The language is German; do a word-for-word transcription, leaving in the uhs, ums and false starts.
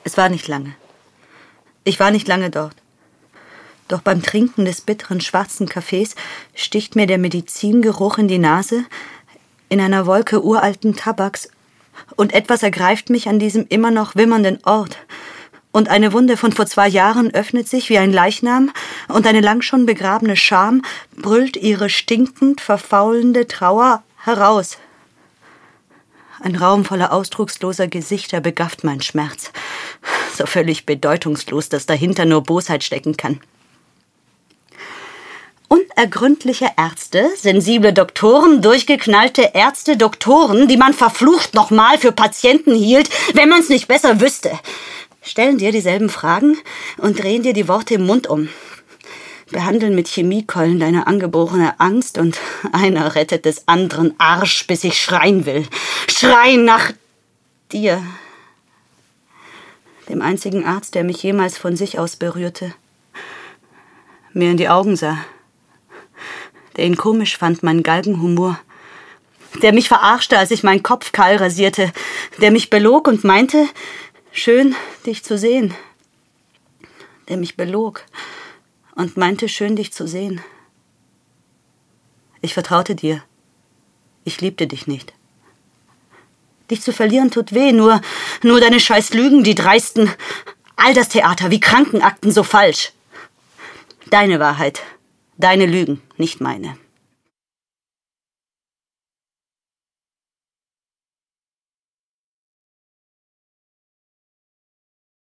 Es war nicht lange. Ich war nicht lange dort. Doch beim Trinken des bitteren schwarzen Kaffees sticht mir der Medizingeruch in die Nase, in einer Wolke uralten Tabaks, und etwas ergreift mich an diesem immer noch wimmernden Ort. Und eine Wunde von vor zwei Jahren öffnet sich wie ein Leichnam, und eine lang schon begrabene Scham brüllt ihre stinkend verfaulende Trauer heraus. Ein Raum voller ausdrucksloser Gesichter begafft mein Schmerz, so völlig bedeutungslos, dass dahinter nur Bosheit stecken kann. Unergründliche Ärzte, sensible Doktoren, durchgeknallte Ärzte, Doktoren, die man verflucht nochmal für Patienten hielt, wenn man's nicht besser wüsste, stellen dir dieselben Fragen und drehen dir die Worte im Mund um. Behandeln mit Chemiekeulen deine angeborene Angst und einer rettet des anderen Arsch, bis ich schreien will. Schreien nach dir. Dem einzigen Arzt, der mich jemals von sich aus berührte. Mir in die Augen sah. Der ihn komisch fand, mein Galgenhumor. Der mich verarschte, als ich meinen Kopf kahl rasierte. Der mich belog und meinte, schön, dich zu sehen. Der mich belog und meinte, schön, dich zu sehen. Ich vertraute dir. Ich liebte dich nicht. Dich zu verlieren tut weh, nur, nur deine scheiß Lügen, die dreisten. All das Theater, wie Krankenakten, so falsch. Deine Wahrheit, deine Lügen, nicht meine.